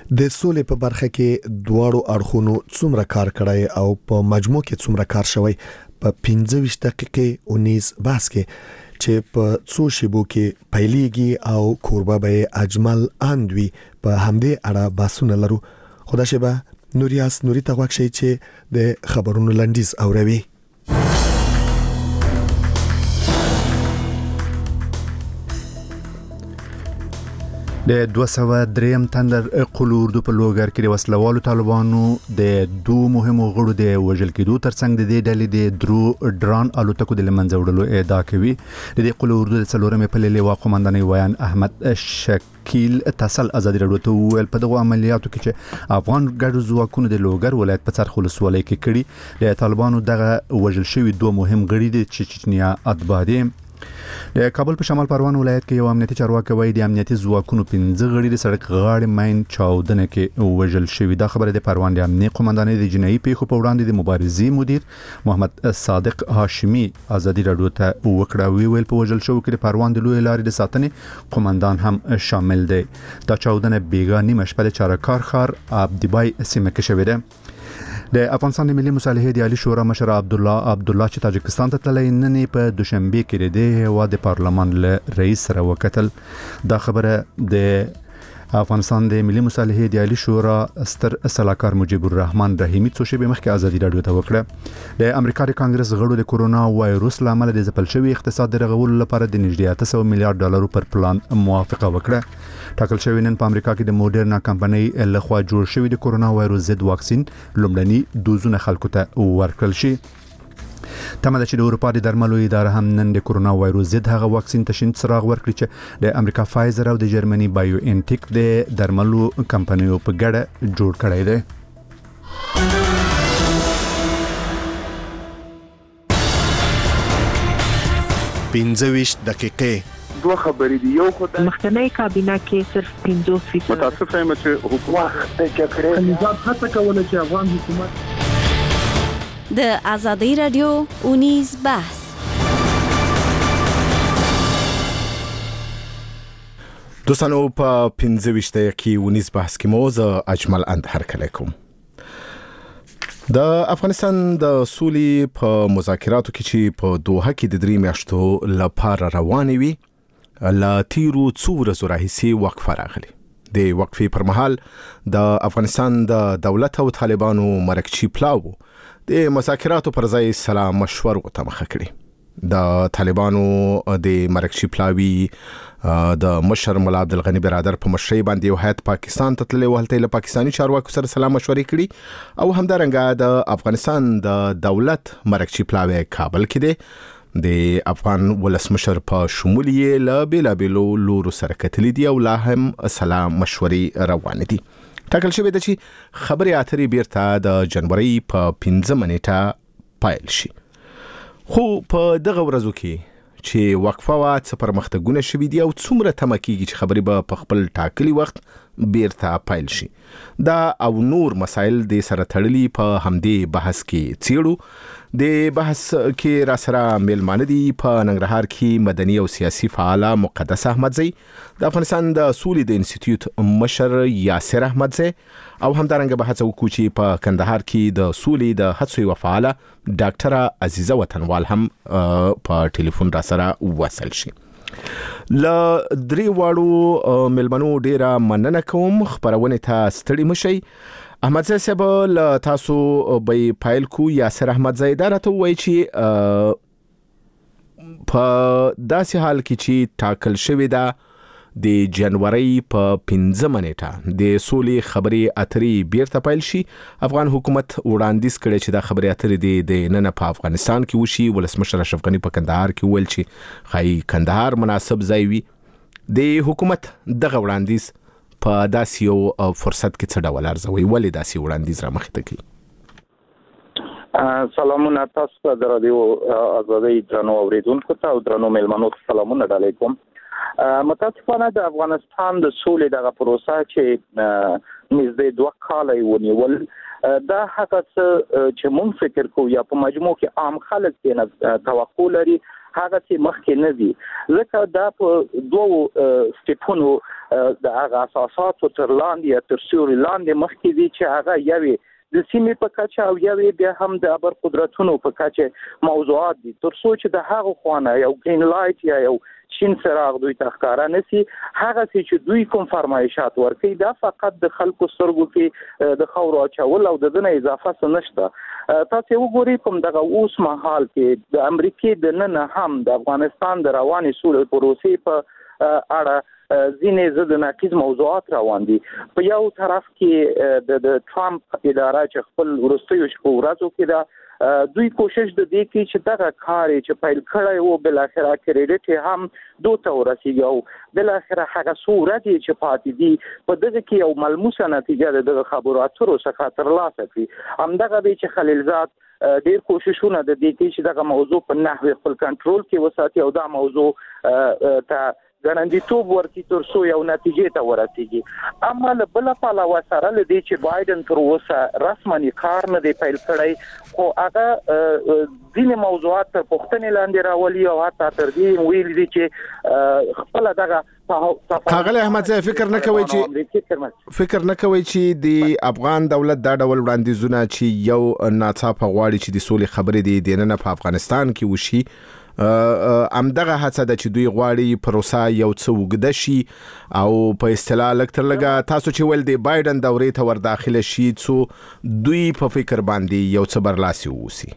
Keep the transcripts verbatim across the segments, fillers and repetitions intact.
د سولې په برخه کې دواړو اړخونو څومره کار کړی او په مجموع کې څومره کار شوی په پنځه ویشت دقیقې اونیز بحث کې چې په څو شیبو کې پیلېږي او کوربه به اجمل اندوي په همدې اړه بحثونه لرو. خدا شبه نوریاس نوري ته غوښتي چې د خبرونو لنډیز اوروي. د دوه سوه دریم تندر قلو اردو په لوګر کې د وسلوالو طالبانو د دوه مهمو غړو د وژل کېدو ترڅنګ د دې ډلې د درو ډران الوتکو د لمنځه وړلو ادعا کوي. د دې قلو اردو د څلورمې پلې لواء قومندان ویان احمد شکیل اتصال ازادي راډیو ته ویل په دغه عملیاتو کې چې افغان ګډ ځواکونو د لوګر ولایت په څرخ ولسوالۍ کې کړي د طالبانو دغه وژل شوی دوه مهم غړي د چچنیا اتباع دي. د کابل په شمال پروان ولایت کې یو امنیتي چارواکي وایي د امنیتي ځواکونو پنځه غړي د سړک غاړې ماین چاودنه کې وژل شوی. دا خبره د پروان د امنیتي قومندانۍ د جنایي پیښو په وړاندې د مبارزې مدیر محمد صادق هاشمي ازادي راډیو ته وکړه. وی ویل په وژل شو کې د پروان د لوی لارې د ساتنې قومندان هم شامل دی. دا چاودنه بیګا نیمه شپه د چارکار خار عبدبای سیمه کې شوې ده. د افغانستان د ملي مصالحې د عالی شورا مشر عبد الله عبد الله چې تاجکستان ته تللی نن په دوشنبه کې د هوا د پارلمان له رئیس سره وکتل. دا خبره د افغانستان د ملي مصالحې د عالی شورا ستر صلاحکار مجيب الرحمن رحیمی څو شی به مخکې ازادي راډیو ته وکړه. د امریکا د کانګرس غړو د کورونا وایروس لامل د ځپل شوی اقتصاد د رغولو لپاره د نږدې اته سوه میلیارډ ډالرو پر پلان موافقه وکړه. ټاکل شوی نن په امریکا کې د موډرنا کمپنۍ لخوا جوړ شوی د کورونا وایروس ضد واکسین لومړني دوزونه خلکو ته ورکړل شي. تمه ده چې د اروپا د درملو اداره هم نن د کورونا وایروس ضد هغه واکسین ته شین څراغ ورکړي چې د امریکا فایزر او د جرمني بایو انټیک د درملو کمپنیو په ګډه جوړ کړی دی. پنځه ویشت دقیقې دوه خبرې دی. یو خو د مخکنی کابینه کې صرف پنځه فیصد متاسف یم چې حکومت د جګړې نظام هڅه کوله چې افغان حکومت د ازادي راډیو اونیز بحث دوستانو په پنځه ویشت کې اونیز بحث کې مو زه اجمل اند هرکلی کوم. د افغانستان د سولې په مذاکراتو کې چې په دوحه کې د درې میاشتو لپاره روانې وي لا تیرو څو ورځو راهیسې وقفه راغلي. د وقفې پر مهال د افغانستان د دولت او طالبانو مرکچی پلاو د مذاکراتو پر ځای سلام مشور وته مخه کړي. د طالبانو د مرکچی پلاوی د مشر مولا عبدالغنی برادر په مشرۍ باندې یو هیئت پاکستان ته تللی و. هلته له پاکستاني چارواکو سره سلام مشورې کړي او همدارنګه د افغانستان د دولت مرکچی پلاوی کابل کې دی. د افغان ولسمشر په شمول یې له بیلابیلو لورو سره کتلي دي او لا هم سلام مشورې روانې دي. ټاکل شوی ده چې خبرې اترې بیرته د جنوري په پنځمه نیټه پیل شي. خو په دغه ورځو کې چې وقفه وا څه پرمختګونه شوي دي او څومره تمه کېږي چې خبرې به په خپل ټاکلي وخت بیرته پیل شي. دا او نور مسایل د سره تړلي په همدې بحث کې څیړو. د بحث کې را سره میلمانه دي په ننګرهار کې مدني او سیاسي فعال مقدس احمدزی، د افغانستان د سولې د انسټیټیوټ مشر یاسر احمدزی او همدارنګه بحث وکړو چې په کندهار کې د سولې د هڅو یو فعال ډاکټره عزیزه وطنوال هم په ټلیفون را سره وصل شي. ل درې واړو میلمنو ډیره مننه کوم. خبرونه ته ستړي مشي. احمدزی صاحب له تاسو به پایل کو. یاسر احمدزی دا راته وایي چې په داسې حال کې چې ټاکل شوی دا د جنوري په پنځمه نیټه د سولې خبرې اترې بیرته پیل شي. افغان حکومت وړاندیز کړی چې دا خبرې اترې د نن په افغانستان کې وشي. ولسمشر اشرف غنی په کندهار کې ویل چې خای کندهار مناسب ځای وي. د حکومت دغه وړاندیز په داسې یو فرصت کې څه ډول ارزوي؟ ولې داسې وړاندیز را مخې ته کوي؟ سلامونه تاسو ته د رادیو ازادي درنو اوریدونکو ته او درنو میلمنو ته سلامونه علیکم. متاسفانه د افغانستان د سولې دغه پروسه چې نږدې دوه کاله ونیول دا هغه څه چې مونږ فکر کوو یا په مجموع کې عام خلک یې توقع لري هغه چې مخکې نه دي ځکه دا په دوه سټیپونو د هغه اساساتو تر لاندې تر سیوري لاندې مخکې دي چې هغه یوي د سیمې په کچه او یوې بیا هم د ابر قدرتونو په کچه موضوعات دي تر څو چې د هغه خوانه یو گرین لایټ یا یو شین څراغ دوی ته ښکارا نشي هغه چې دوی کوم فرمایشات ورکوي دا فقط د خلکو سترګو کې د خاورو اچول او د دنه اضافه څه نشته تاسو وګورئ کوم دغه اوس مهال کې د امریکای د نن هم د افغانستان د رواني سولې پروسې په اړه ځینې زد ناقض موضوعات روان دي په یو طرف کې د د ټرامپ اداره چې خپل ورستیو شپو ورځو کې دا دوی کوشش د دې کې چې دغه کار چې پیل کړی وو بل اخره کریډټ هم دوته ورسیږي او بل اخره هغه صورت چې پاتې دي په دغه کې یو ملموسه نتیجه د خبرو اترو څخه ترلاسه کړي همدغه به چې خلیلزاد ډیر کوششونه د دې کې چې دغه موضوع په نحوه خپل کنټرول کې وساتي او دا موضوع ته ګرانډیتوب ورکړي تر څو یو نتیجې ته ورسیږي اما له بل پلوه سره لدی چې بایدن تر اوسه رسمي کار نه دی پیل کړی خو هغه ځینې موضوعات تر پوښتنې لاندې راولي او حتی تر دې ویل دي چې خپل دغه ښاغلی احمدزی فکر نه کوي چې فکر نه کوي چې د افغان دولت دا ډول وړاندیزونه چې یو ناڅاپه غواړي چې د سولې خبرې دي د نن په افغانستان کې وشي ام دغه هڅه د چې دوی غواړي پروسه یو څه وګد شي او په اصطلاح لکتر لګه تاسو چې ول دی بایدن دورې ته ور داخله شي څو دوی په فکر باندې یو څه برلاسي ووسی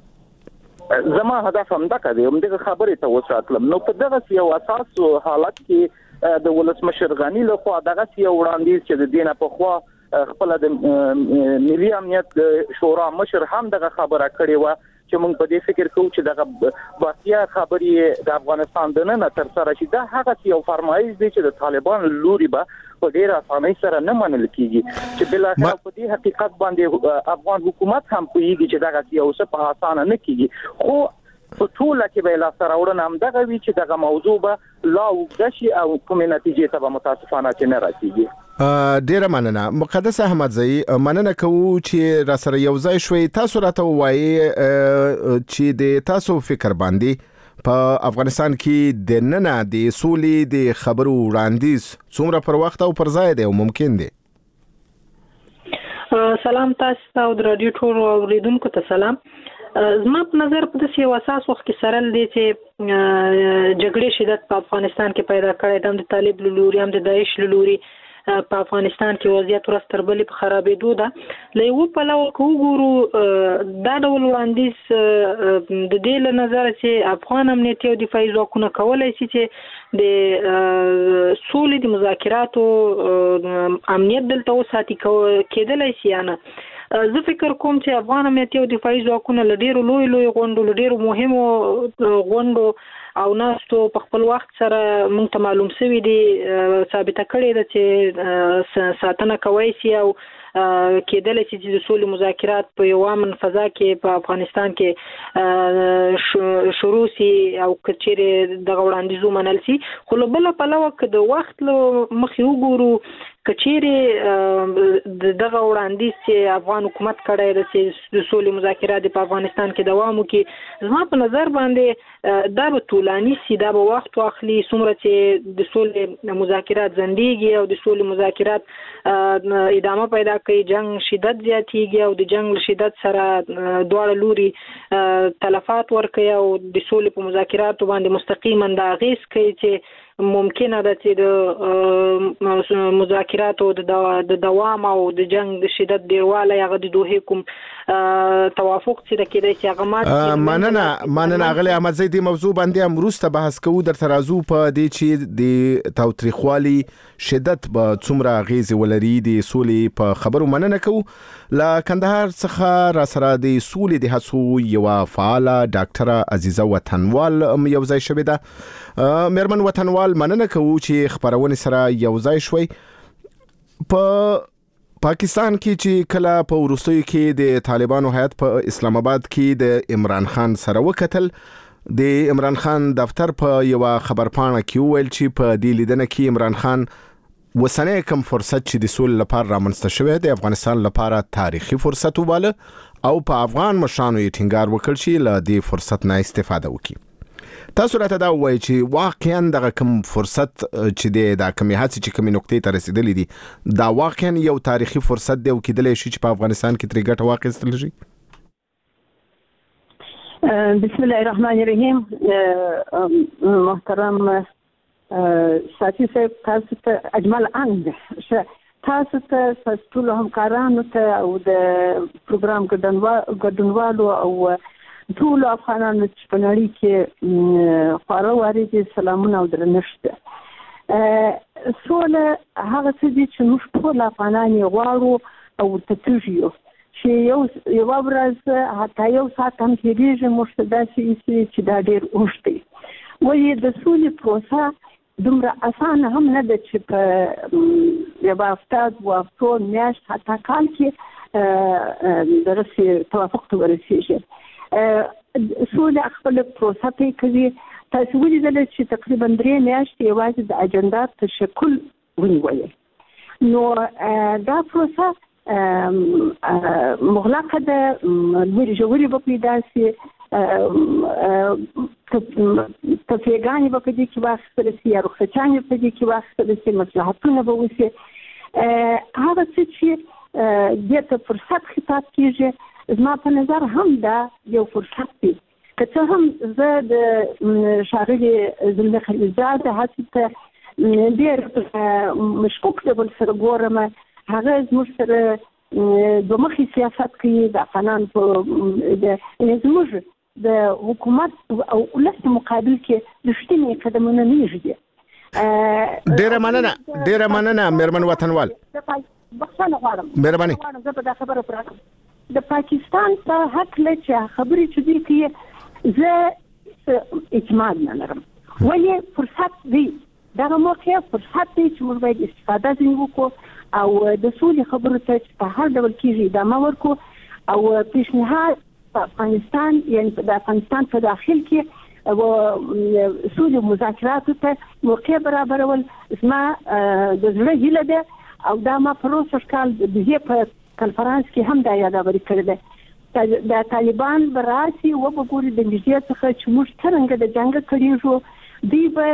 زما هدف هم دا کوي هم دغه خبرې ته وساتلم نو په دغه یو اساس حالت کې د ولسمشر غنی له خوا دغه یو وړاندیز چې د دینه په خوا خپل د ملي امنیت شورا مشر هم دغه خبره کړې و چې موږ په دې فکر کوو چې دغه باقیا خبرې د افغانستان د نن تر سره شي دا هغه یو فرمایش دی چې د طالبان لوري به په ډیر اسانۍ سره نه منل کیږي چې بل اخر په دې حقیقت باندې افغان حکومت هم کوي چې دغه یو څه په اسانه نه کیږي خو په ټول کې به لا سره وړاندې هم دغه وی چې دغه موضوع به لا وګدشي او کومه نتیجې ته به متاسفانه چې نه رسیږي ډیره مننه مقدس احمدزی مننه کوو چې را سره یو ځای شوي تاسو راته وایي چې د تاسو فکر باندې په افغانستان کې د نن د سولې د خبرو وړاندیز څومره پر وخت او پر ځای دی او ممکن دی سلام تاسو او د رادیو ټول اوریدونکو ته سلام زما په نظر په داسې یو اساس وخت کې سره دی چې جګړې شدت په افغانستان کې پیدا کړی د طالب لوري هم د داعش لوري په افغانستان کې وضعیت ورځ تر بلې په خرابېدو ده له یو پلوه که وګورو دا ډول وړاندیز د دې له نظره چې افغان امنیتي او دفاعي ځواکونه کولی شي چې د سولې د مذاکراتو امنیت دلته وساتي کېدلی شي یا نه زه فکر کوم چې افغان امنیتي او دفاعي ځواکونه له ډېرو لوی لوی غونډو له ډېرو مهمو غونډو او ناستو په خپل وخت سره موږ ته معلوم شوي دي ثابته کړې ده چې ساتنه کوي شي او کېدلی شي چې د سولې مذاکرات په یو امن فضا کې په افغانستان کې شروع شي او که چیرې دغه وړاندیز ومنل شي خو له بله پلوه که د وخت له مخې وګورو که چیرې دغه وړاندیز چې افغان حکومت کړی دی چې د سولې مذاکرات په افغانستان کې دوام وکړي زما په نظر باندې دا به طولاني شي دا به وخت واخلي څومره چې د سولې مذاکرات ځنډېږي او د سولې مذاکرات ادامه پیدا کوي جنگ شدت زیاتېږي او د جنگ شدت سره دواړه لوري تلفات ورکوي او د سولې په مذاکراتو باندې مستقیما د اغیز کوي چې ممکنه ده چې د مذاکراتو د دوام او د جنگ د شدت ډیروالی هغه د دوه کوم توافق چې د کېدای شي هغه مات مننه مننه غلی احمدزی د موضوع باندې هم وروسته بحث کوو در ترازو په دې چې د تاوتریخوالي شدت به څومره اغیزې ولري د سولې په خبرو مننه کوو له کندهار څخه را سره د سولې د هڅو یوه فعاله ډاکټره عزیزه وطنوال یو ځای شوې ده مېرمن وطنوال مننه کوو چې خبرونه سره یو ځای شوي په پاکستان کې چې کله په وروستیو کې د طالبانو هیات په اسلام آباد کې د عمران خان سره وکتل د عمران خان دفتر په یو خبرپاڼه کې ویل چې په دې لیدنه کې عمران خان وسنه کم فرصت چې د سولې لپاره رامنځته شوی د افغانستان لپاره تاریخي فرصت وباله او په افغان مشرانو یې ټینګار وکړ چې له دې فرصت نه استفاده وکړي تاسو راته دا وایي چې واقعا دغه کوم فرصت چې دی دا کومې هڅې چې کومې نقطې ته رسیدلې دي دا واقعا یو تاریخي فرصت دی او کېدلی شي چې په افغانستان کې ترې ګټه واخیستل شي. بسم الله الرحمن الرحیم. محترم ساتي صاحب تاسو ته اجمل انګ تاسو ته ټول همکارانو ته او د پروګرام ګډونوالو او ټول افغانانو چې په نړۍ کې خورا واردې سلامونه او درنښت. سوله هغه څه دي چې موږ ټول افغانان یې غواړو او ورته تږي یو چې یو یوه ورځ حتی یو ساعت هم تېرېږي موږ ته داسې ایسي چې دا ډېر اوږد دی. ولې د سولې پروسه دومره اسانه هم نه ده چې په یوه هفته دوه هفتو میاشت حتی کال کې دغسې توافق ته ورسېږي. سوله خپله پروسه پرې کوي. تاسو ولیدله چې تقریبا درې میاشتې یوازې د اجنډا تشکل ونیولې. نو دا پروسه مغلقه ده، لوړې ژورې به پیدا شي، تفریحګانې به په دې کې واخیستل شي یا رخصتیانې په دې کې واخیستل شي، مصلحتونه به وشي. هغه څه چې دې ته فرصت خطاب کېږي زما په نظر هم دا یو فرصت دی. که څه هم زه د ښاغلي زلمي خلیلزاد هڅې ته ډېر مشکوک ډول سره ګورم. هغه زموږ سره دوه مخي سیاست کوي د افغانانو په زموږ د حکومت او ولس مقابل کې رښتیني قدمونه نه ږدي. ډېره مننه ډېره مننه مېرمن وطنوال. بخښنه غواړم مهرباني زه به دا خبره پوره کړم. د پاکستان په هکله چې خبرې چې دوی کوي زه اعتماد نه لرم. ولې فرصت دی، دغه موقع فرصت دی چې موږ باید استفاده ځینې وکړو او د سولې خبرو ته چې په هر ډول کېږي ادامه ورکړو او پیشنهاد په افغانستان یعنې د افغانستان په داخل کې سولې مذاکراتو ته موقع برابرول زما د زړه هیله ده او دا ما په روسر کال د دې په کنفرانس کې هم دا یاداوري کړې ده. د طالبان به راشي وګوري د نږدې څخه چې موږ څرنګه د جنګ کړیږو، دوی به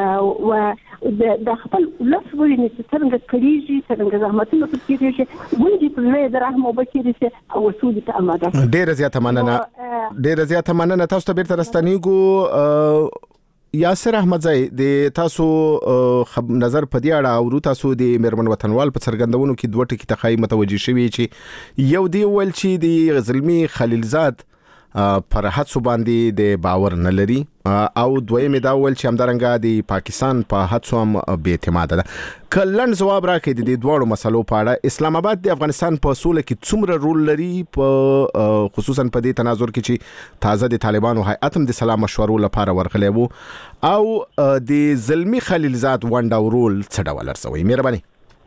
د خپل ولس وویني چې څرنګه کړیږي، څرنګه زحمتونه پکې کېږي، ګوندې په زړه یې د رحم اوبه تېرې شي او سولې ته اماده شي. ډېره زیاته مننه ډېره زیاته مننه. تاسو ته بیرته راستنیږو. یاسر احمدزی د تاسو نظر په دې اړه او تاسو د مېرمن وطنوال په څرګندونو کې دوه ټکي ته خای متوجي شوي چې یو دی ول چې د زلمي خلیلزاد پر هڅو باندې د باور نه لري او دویم دا ول چې همدارنګه د پاکستان په هڅو هم بې اعتماد ده. کلن جواب راکړي د دې دوه مسلو په اړه اسلام آباد د افغانستان په سوله کې څومره رول لري، په خصوصا په دې تناظر کې چې تازه د طالبانو هیئت هم د سلام مشورو لپاره ورغلی وو او د زلمي خلیلزاد ونډه او رول څه ډول ارسوي؟ مهرباني.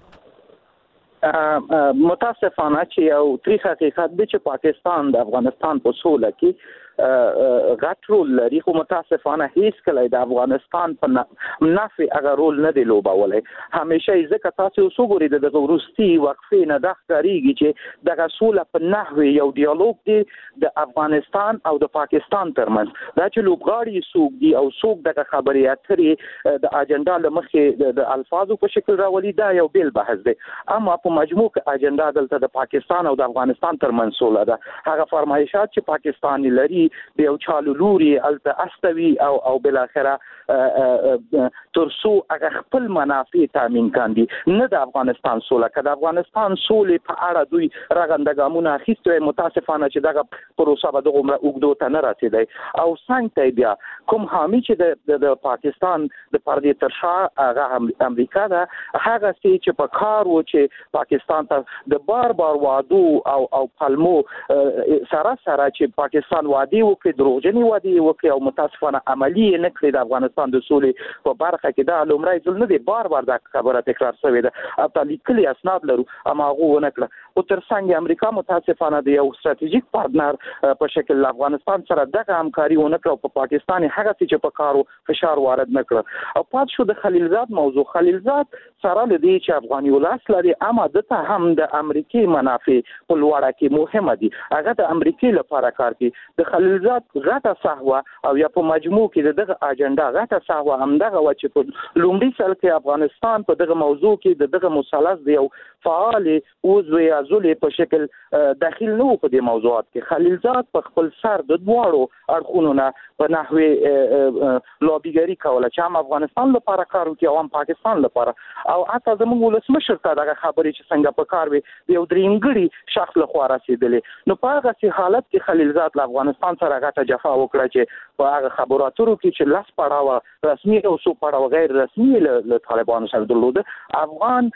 متاسفانه چې یو تریخ حقیقت دی چې پاکستان د افغانستان په سوله کې غټ رول لري، خو متاسفانه هیڅ کله د افغانستان په نفع هغه رول نه دی لوبولی. همیشه یې ځکه تاسو اوس وګورئ د دغه وروستي وقفې نه دا ښکارېږي چې دغه سوله په نحوې یو ډیالوګ دی د افغانستان او د پاکستان ترمنځ. دا چې لوبغاړي څوک دي او څوک دغه خبرې اترې د اجنډا له مخې د الفاظو په شکل راولي دا یو بیل بحث دی. اما په مجموع کې اجنډا دلته د پاکستان او د افغانستان ترمنځ سوله ده. هغه فرمایشات چې پاکستان لري د یو چالو لوري الته استوي او او بل اخره ترسو هغه خپل منافع تامین کاندي، نه د افغانستان سوله. که د افغانستان سولې په اړه دوی رغنده ګامونه اخیستي، متاسفانه چې دغه پروسه به دغه عمره اوږدو ته نه رسېدی. او څنګ ته بیا کوم حامي چې د پاکستان د پردې تر شا هغه امریکا ده، هغه چې په کار و چې پاکستان ته د بار بار وعدو او او پلمو سره سره چې پاکستان وعده وکړي، دروغجنې وعدې وکړي او متاسفانه عملي نه کړي د افغانستان د سولې په برخه کې. دا لومړی ځل نه دی، بار بار دا خبره تکرار شوې ده او لیکلي اسناد لرو اما هغه ونه کړه. او ترڅنګ امریکا متاسفانه د یو ستراتیژیک پارتنر په شکل افغانستان سره دغه همکاري ونکړه په پاکستان هغه چې په کارو فشار وارد نکړه او پات شو د خلیلزاد موضوع. خلیلزاد سره لدی چې افغاني ولاس لري اما دته هم د امریکای منافع په لوړه کې مهمه دي. هغه د امریکای لپاره کار کوي. د خلیلزاد غټه صحوه او یا په مجموع کې دغه اجنډا غټه صحوه همدغه و چې په لومړي سال کې افغانستان په دغه موضوع کې دغه مثلث دی او فعال عضو یا ذل په شکل داخل نه و په دې موضوعات کې. خلیلزاد په خپل سر د دواړو اړخونو نه په نحوی لوبیګری کوله چې هم افغانستان لپاره کار وکړي او هم پاکستان لپاره او حتی زموږ ولسمشر ته دغه خبرې چې څنګه په کار وي یو درېمګړي شخص له خوا رسیدلې. نو په هغه حالت کې خلیلزاد له افغانستان سره غټه جفا وکړه چې په هغه خبرو اترو کې چې لاس پړاوه رسمي او سو پړاوه غیر رسمي له طالبانو سره درلوده. افغان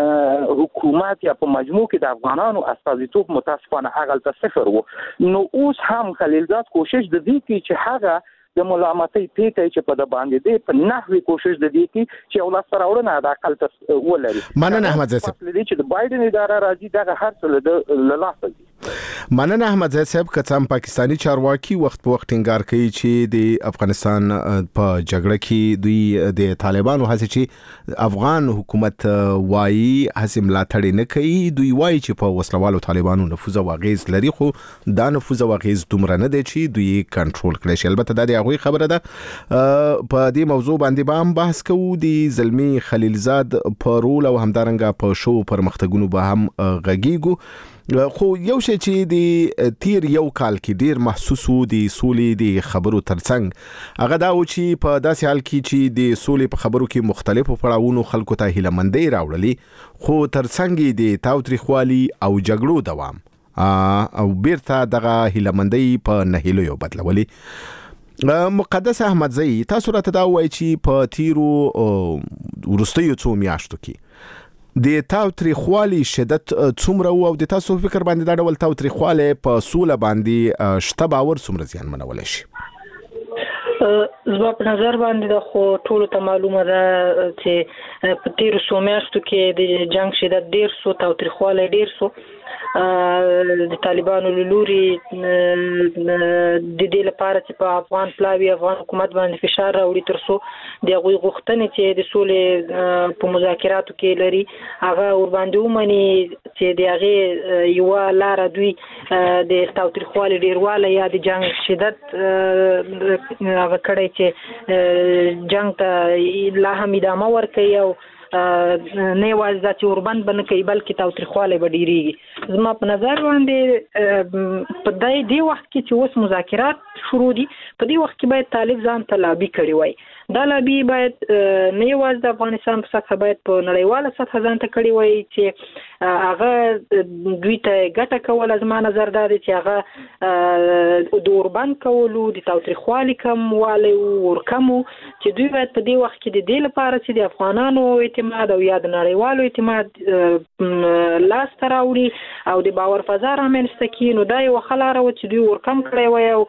حکومت یا په مجموع کې د افغانانو استازیتوب متاسفانه هغه ته صفر وو. نو اوس هم خلیلزاد کوشش د دې کې چې هغه د ملامتۍ پیټه چې په د باندې دی په نحوی کوشش د دې کې چې اولاد سره وړنه د عقل ته ولري. مننه احمد زید صاحب. د چې د بایدن اداره راځي دغه هر څه له لاسه دي. مننه احمد زید صاحب. کڅم پاکستانی چارواکي وخت په وخت ټینګار کوي چې د افغانستان په جګړه کې دوی د طالبانو هڅه چې افغان حکومت وایي هڅه ملاتړ نه کوي. دوی وایي چې په وسلوالو طالبانو نفوذ او غیز لري خو دا نفوذ او غیز دومره نه دی چې دوی کنټرول کړي شي. البته دا د هغه خبره ده. په دې موضوع باندې به هم بحث کوو. د زلمی خلیلزاد په رول او همدارنګه په شو پرمختګونو به هم غږیږو. خو یو شی چې د تیر یو کال کې ډیر محسوسو د سولې د خبرو ترڅنګ هغه دا و چې په داسې حال کې چې د سولې په خبرو کې مختلفو پړاوونو خلکو ته هیلهمندۍ راوړلې خو ترڅنګ د تاوتریخوالي او جګړو دوام او بیرته دغه هیلهمندۍ په نهیلو بدلولې. مقدس احمدزی تاسو راته دا وایي چې په تیرو وروستیو څو میاشتو کې د تاوتریخوالي شدت څومره او د تاسو فکر باندې دا ډول تاوتریخواله په سوله باندې شته باور څومره زیان منول شي؟ زما په نظر باندې د خو ټولو ته معلومه ده چې په تیرو څو میاشتو کې د جنگ شدت ډیر سو تاوتریخواله ډیر سو. د طالبانو لوري د دې لپاره چې په افغان پلاوی افغان حکومت باندې فشار راوړي ترڅو د غوي غوښتنې چې د سولې په مذاکراتو کې لري هغه ور باندې ومني چې د هغه یو لار دوی د تاوتریخوالي ډیرواله یا د جنگ شدت هغه کړی چې جنگ ته لا هم ادامه ورکوي او نه یوازې چې اوربند بنه کوي بلکې تاوتریخواله به ډیریږي. زما په نظر باندې په دای دی وخت کې چې اوس مذاکرات شروع دي په دې وخت کې باید طالب ځان ته لابي کړی وای. دا لابي باید نه یوازې د افغانستان په سطح باید په نړیواله سطح ځان ته کړی وای چې هغه دوی ته ګټه کوله. زما نظر دا دی چې هغه د اوربند کولو د تاوتریخوالي کموالی ورکمو چې دوی باید په دې وخت کې د دې لپاره چې د افغانانو اعتماد او یا د نړیوالو اعتماد لاس ته راوړي او د باور فضا رامنځته کړي. نو دا یو ښه لاره وه چې دوی ورکم کړی وای او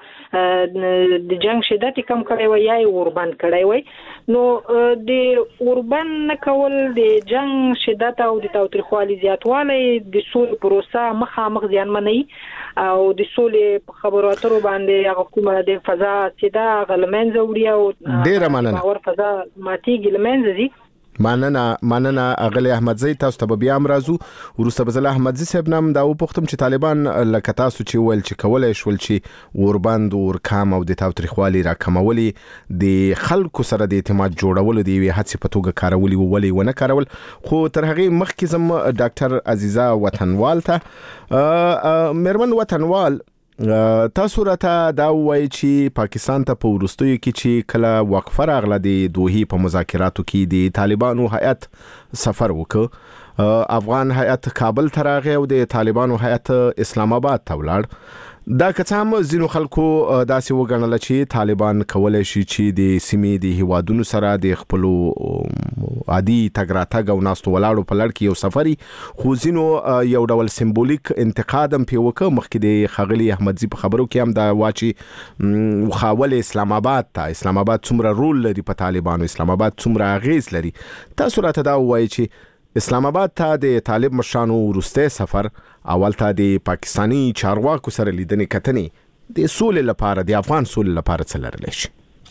د جنګ شدت کم کړی وای یا یې وربند کړی وای. نو د وربند نه کول د جنگ شدت او د تاوتریخوالي زیاتوالی د سولې پروسه مخامخ زیانمنوي او د سولې په خبرو اترو باندې هغه کومه د فضا چې دا هغه له منځه وړي او ډېره مننه باور فضا ماتېږي له منځه ځي. مننه مننه اغلی احمدزی. تاسو ته بیا هم راځو وروسته به زه احمدزی صاحب نام دا وپوښتم چې طالبان لکه تاسو چې ویل چې کولای شول چې وربند ورکام او د تاوتریخوالي راکمولي د خلکو سره د اعتماد جوړولو د یوې هڅې په توګه کارولي ولې ونه کارول. خو تر هغې مخکې زم ډاکټر عزیزه وطنوال ته مېرمن وطنوال تاسو راته دا وایي چې پاکستان ته په وروستیو کې چې کله وقفه راغله د دوحې په مذاکراتو کې د طالبانو هیئت سفر وکړ افغان هیئت کابل ته راغی او د طالبانو هیئت اسلام آباد ته ولاړ. دا که څه هم ځینو خلکو داسې وګڼله چې طالبان کولی شي چې د سیمې د هیوادونو سره د خپلو عادي تګ راتګ او ناستو ولاړو په لړ کې یو سفري خو ځینو یو ډول سمبولیک انتقاد هم پې وکړ. مخکې د ښاغلي احمدزي په خبرو کې هم دا وا چې وخاول اسلام آباد ته اسلام آباد څومره رول لري په طالبانو اسلام آباد څومره اغیز لري. تاسو راته دا ووایئ چې اسلام آباد ته د طالب مشرانو وروستی سفر اول ته د پاکستانی چارواکو سره لیدنې کتنې د سولې لپاره د افغان سولې لپاره څه لرلی شي؟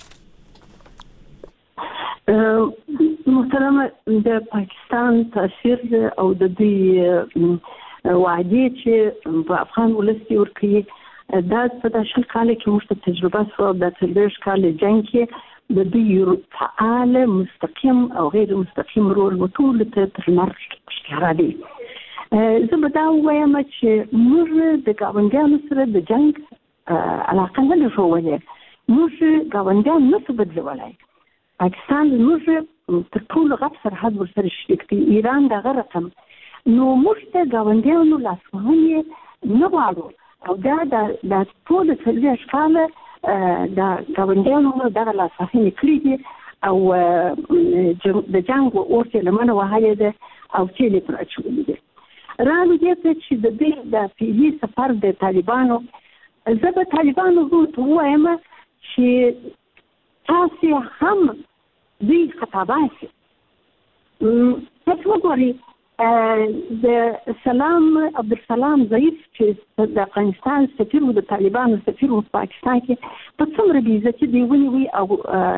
محترمه د پاکستان تاثیر او د دوی وعدې چې په افغان ولس کې ورکوي دا په داسې شل کال کې موږ ته تجربه شوه د څلوېښت کال جنګ کې د دوی فعال مستقیم او غیر مستقیم رول مو ټولو ته تر لمر ښکاره دی. زه به دا ووایم چې موږ د ګاونډیانو سره د جنګ علاقه نه ده ښودلې، موږ ګاونډیان نه شو بدلولی. پاکستان موږ تر ټولو غټ سرحد ورسره شریک دی، ایران دغه رقم. نو موږ ته ګاونډیانو لاسوهنې نه غواړو او دا د ټولو څلوېښت کاله د ګاونډیانو دغه لاسوهنې کړي دي او د جنګ اور ته لمنه وهلې ده او تیل یې پر اچولي دي. راغلو دې ته چې د دې د فعلي سفر د طالبانو، زه به طالبانو ته ووایم چې تاسې هم دوی خطاباسي. تاسو وګورئ د سلام عبدالسلام ضعیف چې د افغانستان سفیر و، د طالبانو سفیر و په پاکستان کې، په څومره بې عزتي دوی ونیوي او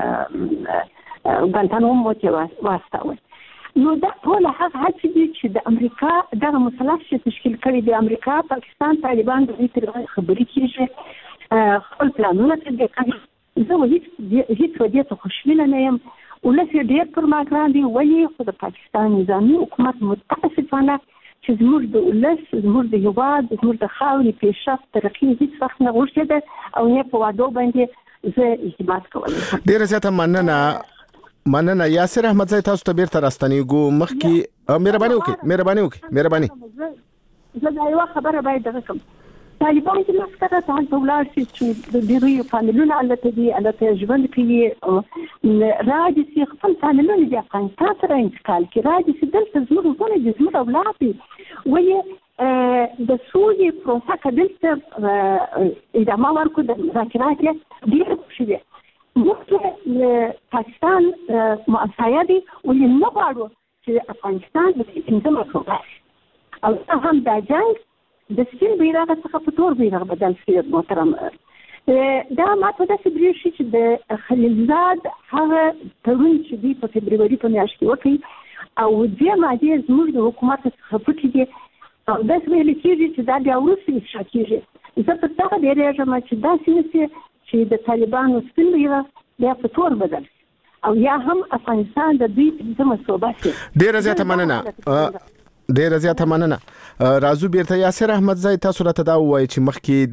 ګوانتانامو ته واستوي. نو دا ټول هغه هڅې دي چې د امریکا دغه مثلث چې تشکیل کړی دی، امریکا، پاکستان، طالبان، د دوی تر خبرې کېږي، خپل پلانونه تطبیق کوي. زه هیڅ ودې ته خوشبینه نه یم. ولس یې ډېر پر ما ګران دی، ولې خو د پاکستان نظامي حکومت متاسفانه چې زموږ د ولس، زموږ د هېواد، زموږ د خاورې پیشرفت ترقي هیڅ وخت نه غوښتې ده او نه په وعدو باندې زه اعتماد کولی شم. ډېره زیاته مننه مننه یاسر احمدزی، تاسو ته بیرته راستنېږو. مخکې مهرباني وکړئ مهرباني وکړئ مهرباني زه دا یوه خبره باید دغه کړم. طالبان چې مسکره ته هلته ولاړ شي چې د ډېرو فامیلونه هلته دي، هلته ژوند کوي، راجي سي خپل فامیلونه د افغانستان سره انتقال کړي، راجي سي دلته زموږ وروڼه دي، زموږ اولاد دي. ولې د سولې پروسه که دلته ادامه ورکړو، د مذاکرات یې ډېر خوشي دي. موږ پاکستان معصیه دي، ولې نه غواړو چې افغانستان د پنځمه صوبه شي او هم دا جنګ د سپین بیرغ څخه په تور بیرغ بدل شي. محترم دا ماته داسې برېښي چې د خلیلزاد هغه تړون چې دوی په فبروري په میاشت کې وکړي او دې مادې زموږ د حکومت څخه پټې دي او داسې ویل کېږي چې دا بیا وروسته افشا کېږي. زه په دغه ډېرېږم چې داسې نه شي چې د طالبانو سپین بیرغ بیا په تور بدل شي او یا هم افغانستان د دوی پنځمه صوبه شي. ډېره زیاته مننه ډېره زیاته مننه. راځو بیرته یاسر احمدزی، تاسو راته دا ووایئ چې مخکې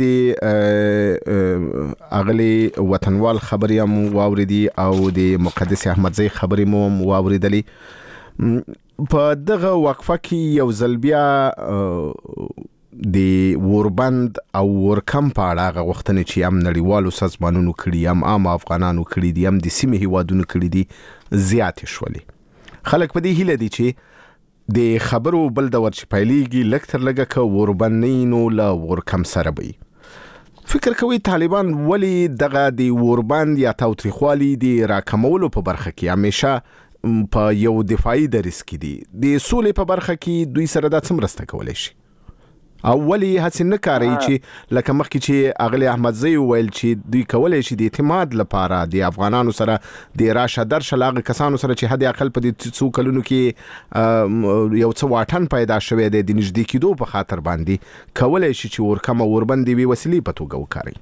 د اغلي وطنوال خبرې هم واورېدې او د مقدس احمدزی خبرې مو هم واورېدلې. په دغه وقفه کې یو ځل بیا د وربند او ورکم په اړه هغه غوښتنې چې هم نړیوالو سازمانونو کړي، هم عام افغانانو کړي دي، هم د سیمې هیوادونو کړي دي، زیاتې شولې. خلک په دې هیله دي چې د خبرو بل دور چې پیلېږي لږ تر لږه که وربند نو له ورکم سره به فکر کوي طالبان ولې دغه د وربند یا تاوتریخوالي د راکمولو په برخه کې همیشه په یو دفاعي دریځ کې دي، د سولې په برخه کې دوی سره دا څه مرسته کولی شي؟ او ولې هڅې نه کاروي چې لکه مخکې چې اغلي احمدزی وویل چې دوی کولی شي د اعتماد لپاره د افغانانو سره د راشه درشه له هغه کسانو سره چې حد اقل په دې څو کلونو کې یو څه واټن پیدا شوی دی د نږدې کېدو په خاطر باندې، کولی شي چې ورکم او وربند یوې وسیلې په توګه وکاروي؟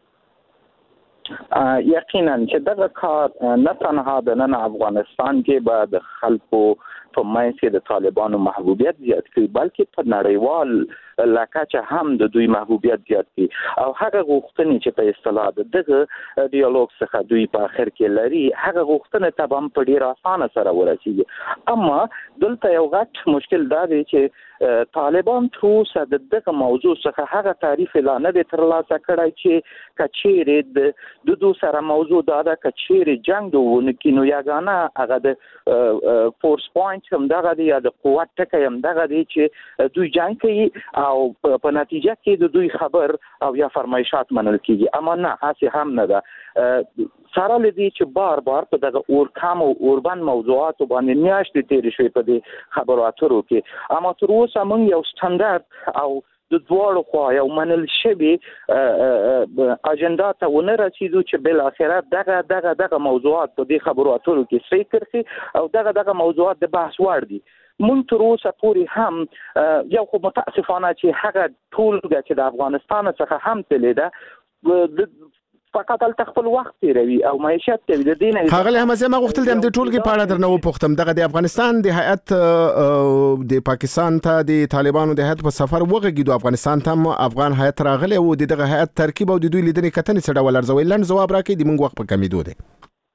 یقینا چې دغه کار نه تنها د نن افغانستان کې به د خلکو په منځ کې د طالبانو محبوبیت زیات کړي، بلکې په نړیوال لکه هم د دوی محبوبیت زیات کړي او هغه غوښتنې چې په اصطلاح د دغه ډیالوګ څخه دوی په اخر کې لري، هغه غوښتنې ته هم په ډیر اسانه سره ورسیږي. اما دلته یو غټ مشکل دا دی چې طالبان تر اوسه د دغه موضوع څخه هغه تعریف لا نه دی ترلاسه کړی چې کچېرې د دو سره موضوع دا ده کچېرې جنګ ونکړي نو یګانه هغه د فورس پوینټ هم دغه دی یا د قوت ټکی هم دغه دی چې دوی جنګ کوي او او په نتیجه کې د دوی خبر او یا فرمایشات منل کیږي. اما نه هڅه هم نه ده سره لدی چې بار بار په دغه اورکام او اوربان موضوعات باندې میاشتې تیرې شوې په دې خبرو اترو کې. اما تر اوسه موږ یو سټانډرد او د دواړو خوا یو منل شوی اجنډا ته ونه رسیدو چې بل اخره دغه دغه دغه موضوعات په دې خبرو اترو کې صحیح کړي او دغه دغه موضوعات د بحث وړ دي. مونږ تر اوسه پورې هم یو خو متاسفانه چې هغه ټولګه چې د افغانستان څخه هم تللی ده فقط ال تخپل وخت تیروي او معیشت کوي د دین هغه هم زه ما غوښتل د دې ټولګي په اړه درنه وپوښتم. دغه د افغانستان د هیئت د پاکستان ته د طالبانو د هیئت په سفر وغږیدو افغانستان ته افغان هیئت راغلی او دغه هیئت ترکیب او د دوی لیدنې کتنې څه ډول ارزوي؟ لنډ ځواب راکړئ د موږ وخت په کمیدو دی.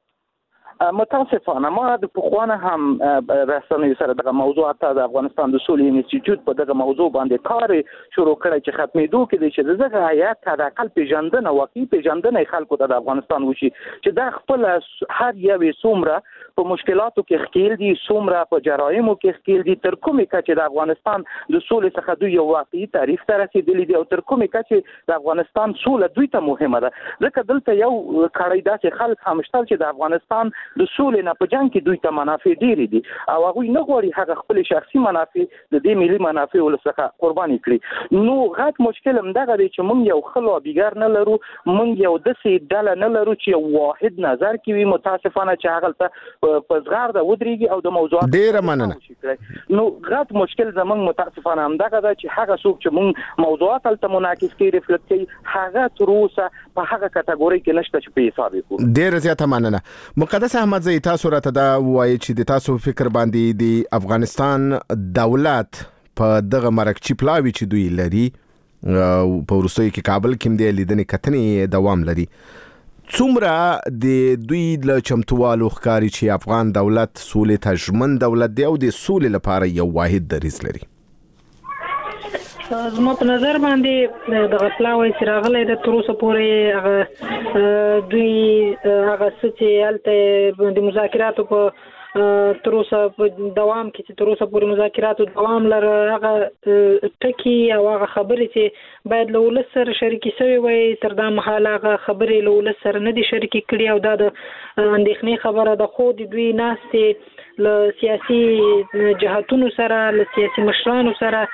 متاسفانه ما د پخوانه هم رسنۍ سره دغه موضوعات د افغانستان د سولې انسټیټیوټ په دغه موضوع باندې کار شروع کړی چې ختمېدو کې چې دغه هیئت د خپل پیژندنه واقعي پیژندنه خلکو ته د افغانستان وشي چې د خپل هر یو څومره په مشکلاتو کې ښکیل دي څومره په جرایمو کې ښکیل دي تر کومه کچه د افغانستان د سولې څخه دوی یو واقعي تعریف ته رسیدلي دي او تر کومه کچه د افغانستان سوله دوی ته مهمه ده. ځکه دلته یو کړی داسې خلک هم شته چې د افغانستان د سولې نه په جنگ کې دوی ته منافع ډېرې دي او هغه نه غواړي هغه خپل شخصي منافع د دې ملي منافع ولڅخه قرباني کړي. نو غټ مشکل هم دغه دی چې موږ یو خلو بیګر نه لرو، موږ یو داسې ډله نه لرو چې یو واحد نظر کوي. متاسفانه چې هغه ته په زغار د ودرېږي او د موضوعات ډېره مننه. نو غټ مشکل زموږ متاسفانه هم دغه ده چې هغه څوک چې موږ موضوعات ته منعکس کوي ریفلکټ کوي هغه تر اوسه په هغه کټګوري کې نشته چې په حساب وکړو. ډېر زیاته مننه. مقدس احمد زئی، تاسو راته دا وایي چې د تاسو فکر باندې د افغانستان دولت په دغه مرکچی پلاوی چې دوی لري په وروستیو کې کابل کې د لیدنې کتنې دوام لري، څومره د دوی له چمتووالو ښکاري چې افغان دولت سولې ته ژمن دولت دی او د سولې لپاره یو واحد دریځ لري؟ زما په نظر باندې دغه پلاوی چې راغلی د تر اوسه پورې هغه دوی هغه څه چې هلته د مذاکراتو په تر اوسه په دوام کې چې تر اوسه پورې مذاکراتو دوام لره هغه ټکي او هغه خبرې چې باید له ولس سره شریکې شوې وای تر دا مهاله هغه خبرې له ولس سره نه دي شریکې کړي او دا د اندېښنې خبره ده. خو د دوی ناستې له سیاسي جهتونو سره له سیاسي مشرانو سره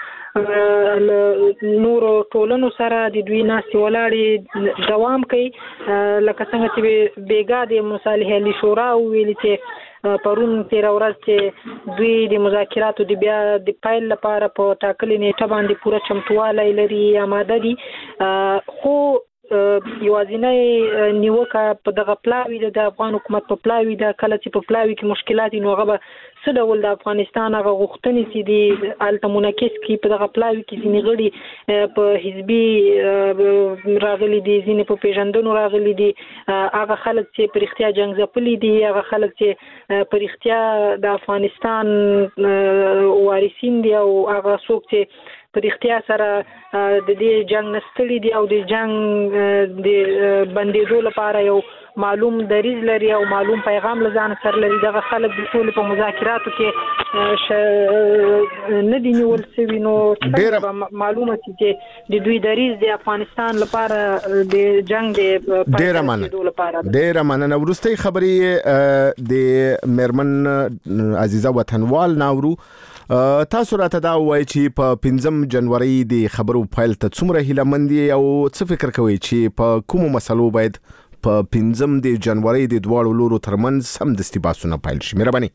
نورو ټولنو سره د دوی ناستې ولاړې دوام کوي. لکه څنګه چې بیګا د مصالحې علی شورا ویلي چې پرون تیر ورځ چې دوی د مذاکراتو د بیا د پایل لپاره په ټاکلې نیټه باندې پوره چمتوالی لري، آماده دي. خو یوازینی نیوکه په دغه پلاوی د افغان حکومت په پلاوی د کله چې په پلاوی کې مشکلات نو هغه به څه ډول د افغانستان هغه غوښتنې چې دي هلته منعکس کړي. په دغه پلاوی کې ځینې غړي په حزبي راغلي دي، ځینې په پیژندنو راغلي دي، هغه خلک چې په رښتیا جنګ ځپلي دي، هغه خلک چې په رښتیا د افغانستان وارثین دي او هغه څوک چې په رښتیا سره د دې جنگ نستړي دي او د جنگ د بندیدو لپاره یو معلوم دریځ لري او معلوم پیغام لزان سره لري. دغه خلک د ټول په مذاکراتو کې نه دي نیول شوي. نو معلومه چې د دوی دریځ د افغانستان لپاره د جنگ د پایدو لپاره. ډېره مننه. وروستۍ خبرې د میرمن عزیزه وطنوال ناورو، تاسو راته دا وایي چې په پنځم جنوري د خبرو پیل ته څومره هیله مند او څه فکر کوئ چې په کومو مسلو باید په پنځم د جنوري د دواړو لورو ترمنځ سمدستي بحثونه پیل شي؟ مهرباني.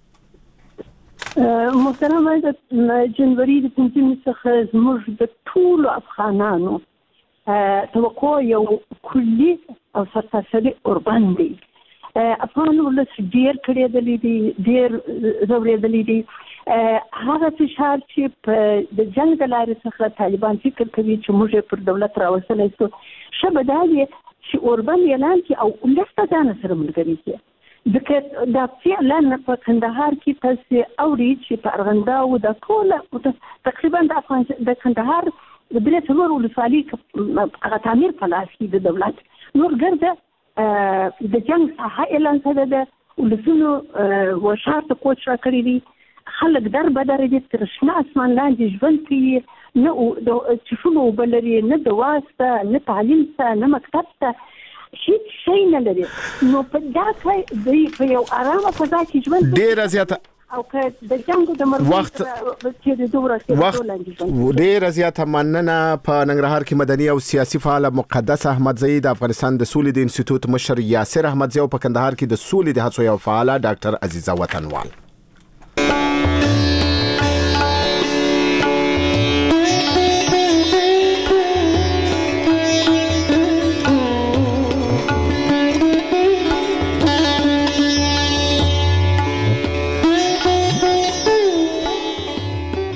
محترمه، د جنوري د پنځمې څخه زموږ د ټولو افغانانو توقع یو کلي او سرتاسري اوربند دی. افغان ولس ډېر کړېدلی دی، ډېر ځورېدلی دی. هغه فشار چې په د جنګ د لارې څخه طالبان فکر کوي چې موږ پر دولت راوستلی شو، ښه به دا وي چې اوربند اعلان کړي او ولس ته ځان سره ملګري کړي. ځکه دا فعلا په کندهار کې تاسې اوري چې په ارغنداو د ټوله تقریبا د افغان د کندهار د درې څلور ولسوالۍ هغه تعمیر په لاس کې د دولت نور ګرده د جنګ ساحه اعلان کړې ده. ولسونو وشار ته کوچ را کړی دي، خلک در بدر دي، تر شنه اسمان لاندې ژوند کوي، نه د چشونو بلري نه د واسطه نه تعلیم ته نه مکتب ته هیڅ شي نه لري نو په دا کې د په یو آرامه فضا کې ژوند ډیر زیاته او که د جنگ د مرګ وخت چې د دوره وخت ډیر زیاته مننه په ننګرهار کې مدني او سیاسي فعال مقدس احمد زئی د افغانستان د سولې د انسټیټیوټ مشر یاسر احمد زئی او په کندهار کې د سولې د هڅو یو فعال ډاکټر عزیزه وطنوال.